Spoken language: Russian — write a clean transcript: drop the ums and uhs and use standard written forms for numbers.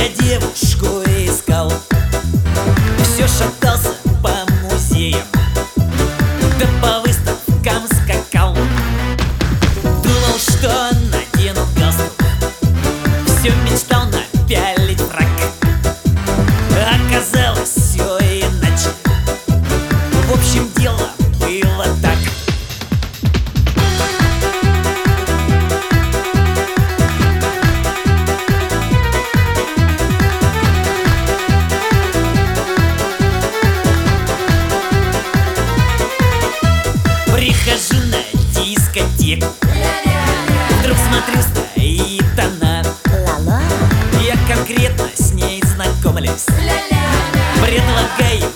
я девушку искал, все шатался по музеям, да по выставкам скакал. Думал, что надену галстук, все мечтал напялить фрак. Оказалось все иначе. В общем, дело было так. Прихожу на дискотеку, вдруг смотрю, стоит она. Я конкретно с ней знакомлюсь, предлагаю